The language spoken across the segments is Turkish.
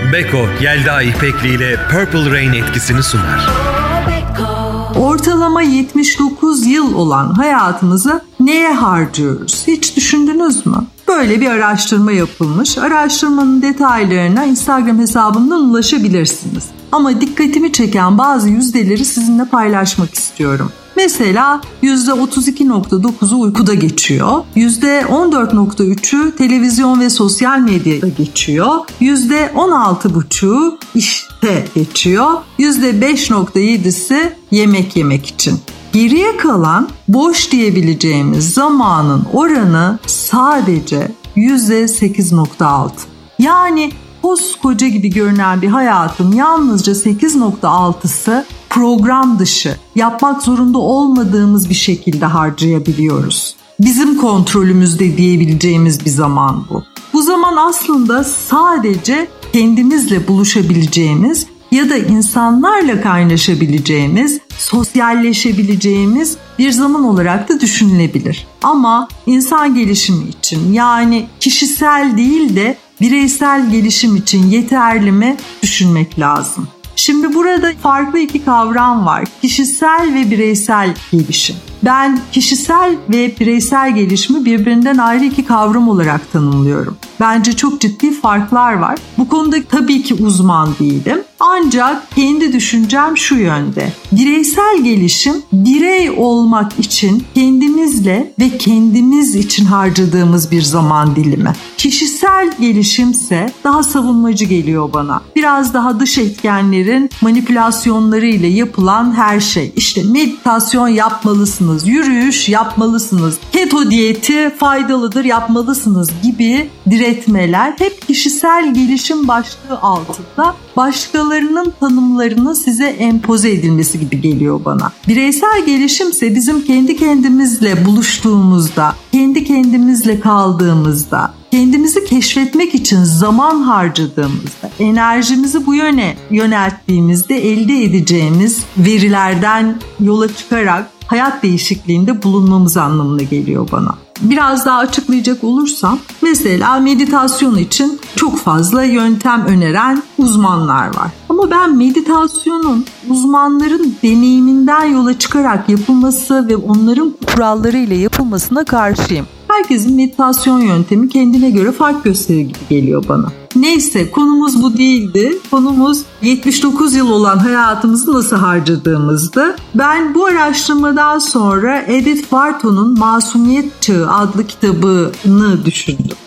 Beko, Yelda İpekli ile Purple Rain etkisini sunar. Ortalama 79 yıl olan hayatımızı neye harcıyoruz? Hiç düşündünüz mü? Böyle bir araştırma yapılmış. Araştırmanın detaylarına Instagram hesabımdan ulaşabilirsiniz. Ama dikkatimi çeken bazı yüzdeleri sizinle paylaşmak istiyorum. Mesela %32.9'u uykuda geçiyor, %14.3'ü televizyon ve sosyal medyada geçiyor, %16.5'u işte geçiyor, %5.7'si yemek yemek için. Geriye kalan boş diyebileceğimiz zamanın oranı sadece %8.6. Yani koskoca gibi görünen bir hayatın yalnızca 8.6'sı program dışı, yapmak zorunda olmadığımız bir şekilde harcayabiliyoruz. Bizim kontrolümüzde diyebileceğimiz bir zaman bu. Bu zaman aslında sadece kendimizle buluşabileceğimiz ya da insanlarla kaynaşabileceğimiz, sosyalleşebileceğimiz bir zaman olarak da düşünülebilir. Ama insan gelişimi için, yani kişisel değil de bireysel gelişim için yeterli mi düşünmek lazım. Şimdi burada farklı iki kavram var. Kişisel ve bireysel gelişim. Ben kişisel ve bireysel gelişimi birbirinden ayrı iki kavram olarak tanımlıyorum. Bence çok ciddi farklar var. Bu konuda tabii ki uzman değilim. Ancak kendi düşüncem şu yönde. Bireysel gelişim, birey olmak için kendimizle ve kendimiz için harcadığımız bir zaman dilimi. Kişisel gelişimse daha savunmacı geliyor bana. Biraz daha dış etkenlerin manipülasyonlarıyla yapılan her şey. İşte meditasyon yapmalısınız, yürüyüş yapmalısınız, keto diyeti faydalıdır yapmalısınız gibi diretmeler hep kişisel gelişim başlığı altında başkalarının tanımlarının size empoze edilmesi gibi geliyor bana. Bireysel gelişimse bizim kendi kendimizle buluştuğumuzda, kendi kendimizle kaldığımızda, kendimizi keşfetmek için zaman harcadığımızda, enerjimizi bu yöne yönelttiğimizde elde edeceğimiz verilerden yola çıkarak hayat değişikliğinde bulunmamız anlamına geliyor bana. Biraz daha açıklayacak olursam, mesela meditasyon için çok fazla yöntem öneren uzmanlar var. Ama ben meditasyonun uzmanların deneyiminden yola çıkarak yapılması ve onların kurallarıyla yapılmasına karşıyım. Herkesin meditasyon yöntemi kendine göre fark gösterir gibi geliyor bana. Neyse, konumuz bu değildi. Konumuz 79 yıl olan hayatımızı nasıl harcadığımızdı. Ben bu araştırmadan sonra Edith Wharton'un Masumiyet Çağı adlı kitabını düşündüm.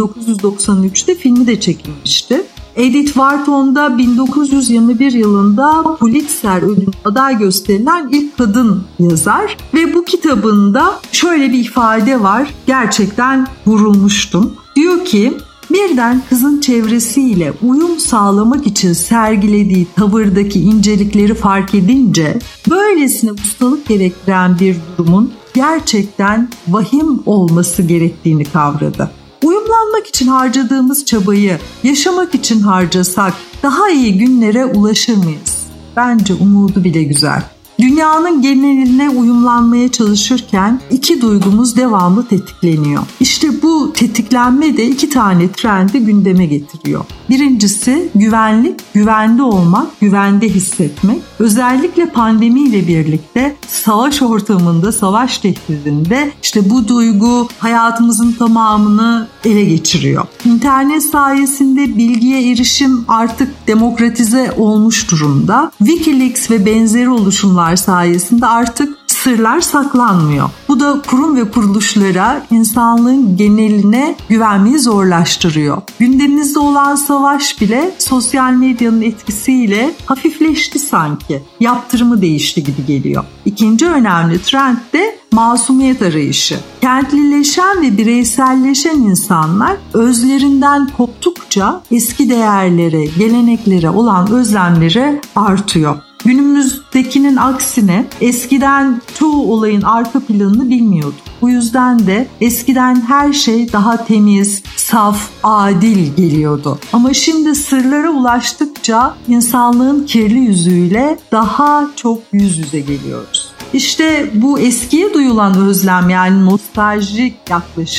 1993'te filmi de çekilmişti. Edith Wharton da 1921 yılında Pulitzer ödülüne aday gösterilen ilk kadın yazar ve bu kitabında şöyle bir ifade var. Gerçekten vurulmuştum. Diyor ki, birden kızın çevresiyle uyum sağlamak için sergilediği tavırdaki incelikleri fark edince böylesine ustalık gerektiren bir durumun gerçekten vahim olması gerektiğini kavradı. Uyumlanmak için harcadığımız çabayı yaşamak için harcasak daha iyi günlere ulaşır mıyız? Bence umudu bile güzel. Dünyanın geneline uyumlanmaya çalışırken iki duygumuz devamlı tetikleniyor. İşte bu tetiklenme de iki tane trendi gündeme getiriyor. Birincisi güvenlik, güvende olmak, güvende hissetmek. Özellikle pandemiyle birlikte savaş ortamında, savaş tehdidinde işte bu duygu hayatımızın tamamını ele geçiriyor. İnternet sayesinde bilgiye erişim artık demokratize olmuş durumda. Wikileaks ve benzeri oluşumlar sayesinde artık sırlar saklanmıyor. Bu da kurum ve kuruluşlara, insanlığın geneline güvenmeyi zorlaştırıyor. Gündemimizde olan savaş bile sosyal medyanın etkisiyle hafifleşti sanki. Yaptırımı değişti gibi geliyor. İkinci önemli trend de masumiyet arayışı. Kentlileşen ve bireyselleşen insanlar özlerinden koptukça eski değerlere, geleneklere olan özlemleri artıyor. Günümüzdekinin aksine eskiden çoğu olayın arka planını bilmiyorduk. Bu yüzden de eskiden her şey daha temiz, saf, adil geliyordu. Ama şimdi sırlara ulaştıkça insanlığın kirli yüzüyle daha çok yüz yüze geliyoruz. İşte bu eskiye duyulan özlem, yani nostaljik yaklaşım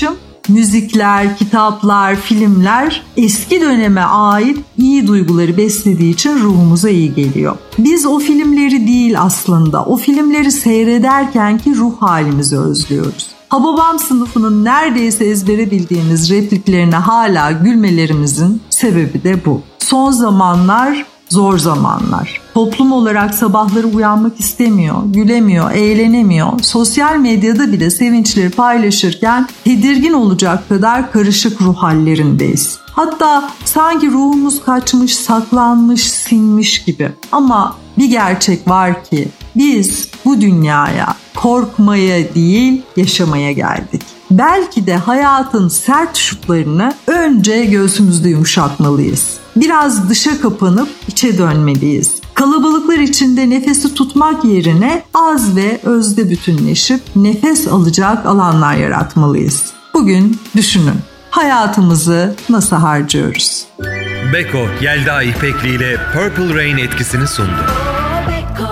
müzikler, kitaplar, filmler eski döneme ait iyi duyguları beslediği için ruhumuza iyi geliyor. Biz o filmleri değil aslında, o filmleri seyrederkenki ruh halimizi özlüyoruz. Hababam sınıfının neredeyse ezbere bildiğimiz repliklerine hala gülmelerimizin sebebi de bu. Son zamanlar zor zamanlar. Toplum olarak sabahları uyanmak istemiyor, gülemiyor, eğlenemiyor. Sosyal medyada bile sevinçleri paylaşırken tedirgin olacak kadar karışık ruh hallerindeyiz. Hatta sanki ruhumuz kaçmış, saklanmış, sinmiş gibi. Ama bir gerçek var ki biz bu dünyaya korkmaya değil, yaşamaya geldik. Belki de hayatın sert şutlarını önce göğsümüzde yumuşatmalıyız. Biraz dışa kapanıp içe dönmeliyiz. Kalabalıklar içinde nefesi tutmak yerine az ve özde bütünleşip nefes alacak alanlar yaratmalıyız. Bugün düşünün, hayatımızı nasıl harcıyoruz? Beko, Yelda İpekli ile Purple Rain etkisini sundu. Beko.